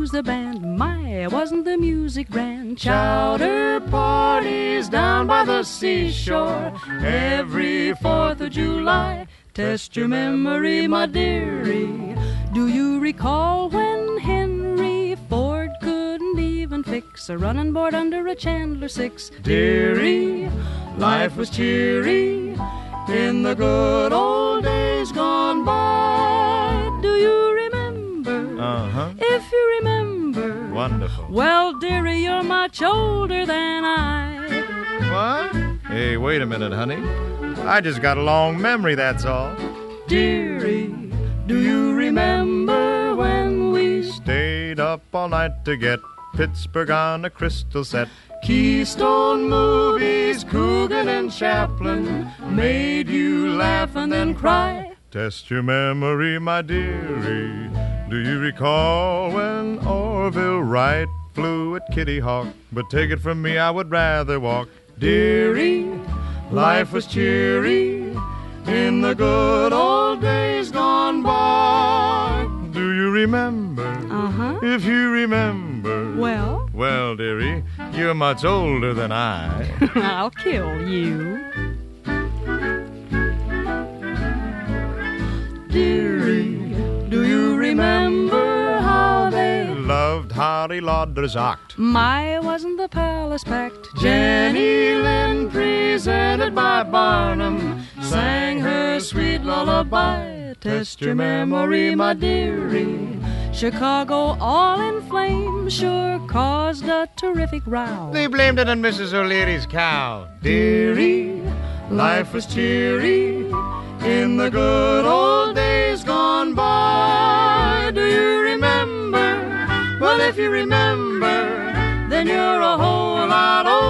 who's the band? My, wasn't the music grand? Chowder parties down by the seashore every 4th of July. Test your memory, my dearie. Do you recall when Henry Ford couldn't even fix a running board under a Chandler 6? Dearie, life was cheery in the good old days gone by. Do you remember? Uh-huh. If you remember. Wonderful. Well, dearie, you're much older than I. What? Hey, wait a minute, honey. I just got a long memory, that's all. Dearie, do you remember when we Stayed up all night to get Pittsburgh on a crystal set. Keystone movies, Coogan and Chaplin made you laugh and then cry? Test your memory, my dearie. Do you recall when Orville Wright flew at Kitty Hawk? But take it from me, I would rather walk. Dearie, life was cheery in the good old days gone by. Do you remember? Uh-huh. If you remember. Well, dearie, you're much older than I. I'll kill you. Dearie, do you remember how they loved Harry Lauder's act? My, wasn't the palace packed? Jenny Lind, presented by Barnum, sang her sweet lullaby. Test your memory, my dearie. Chicago all in flames sure caused a terrific row. They blamed it on Mrs. O'Leary's cow. Dearie, life was cheery in the good old days gone by. Do you remember? Well, if you remember, then you're a whole lot older